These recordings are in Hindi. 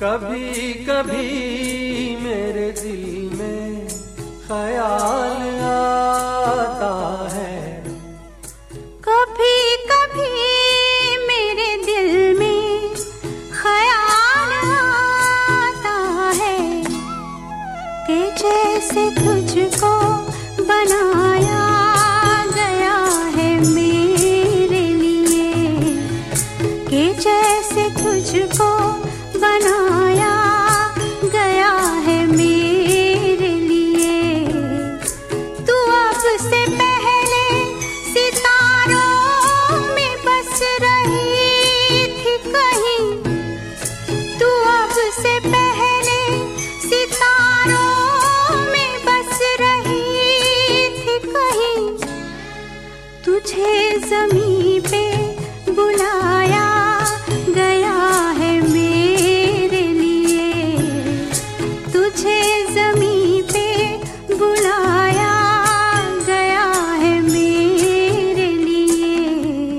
कभी कभी मेरे दिल में ख्याल आता है, कभी कभी मेरे दिल में ख्याल आता है कि जैसे तुझको बनाया गया है मेरे लिए, कि जैसे तुझको बनाया गया है मेरे लिए। तू अब से पहले सितारों में बस रही थी कहीं, तू अब से पहले सितारों में बस रही थी कहीं। तुझे ज़मीं पे बुलाया गया है मेरे लिए, तुझे ज़मीं पे बुलाया गया है मेरे लिए।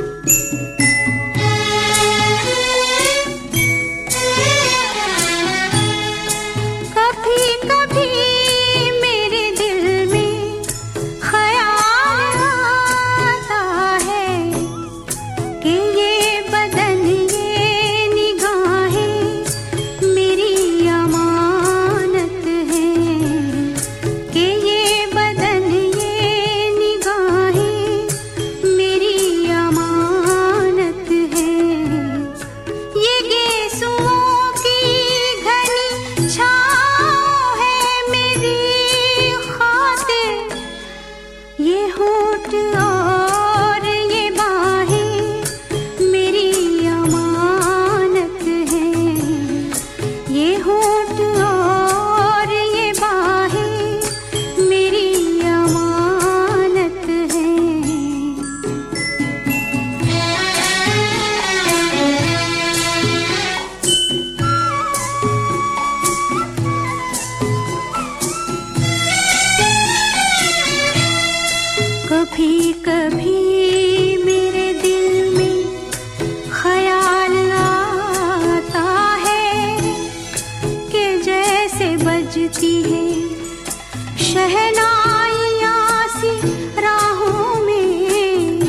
कभी कभी मेरे दिल में ख्याल आता है कि ये बदन ये निगाहें मेरी अमानत हैं, कि ये बदन ये निगाहें मेरी अमानत हैं। ये गेसुओं की घनी छाँव है मेरी खातिर, ये होठ और ये बाहें मेरी अमानत हैं, ये होठ और ये बाहें मेरी अमानत हैं। कभी कभी मेरे दिल में ख्याल आता है कि जैसे बजती है शहनाइयाँ सी राहों में,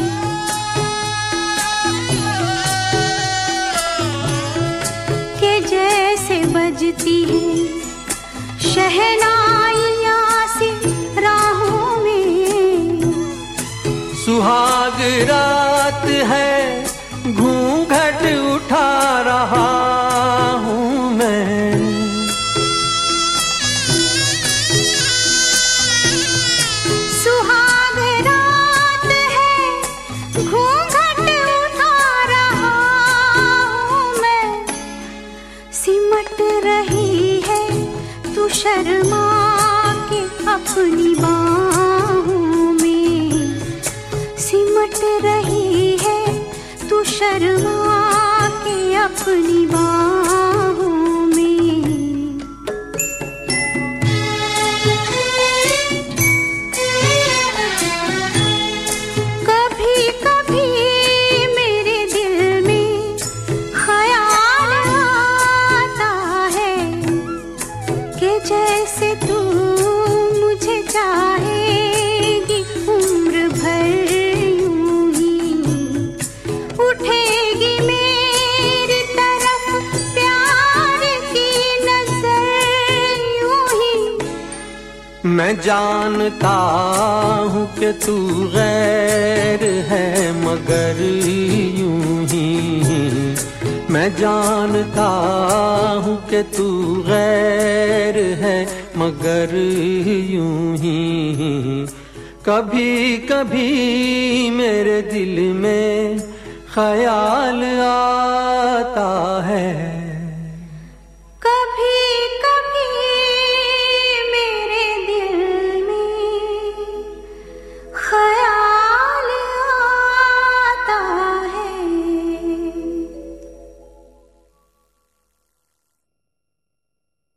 कि जैसे बजती है शहनाइयाँ सी राहों में। सुहाग रात है घूंघट उठा रहा हूँ मैं, सुहाग रात है घूंघट उठा रहा हूँ मैं। सिमट रही है तू शर्मा के अपनी बाहों में, सिमट रही है तू शर्मा के अपनी बाहों में। कभी कभी मेरे दिल में ख्याल आता है कि जैसे तू मुझे चाहेगी उम्र भर यूं ही, उठेगी मेरी तरफ प्यार की नजर यूं ही। मैं जानता हूँ कि तू गैर है मगर यूं ही, मैं जानता हूँ कि तू गैर है मगर यूं ही। कभी कभी मेरे दिल में ख्याल आता है।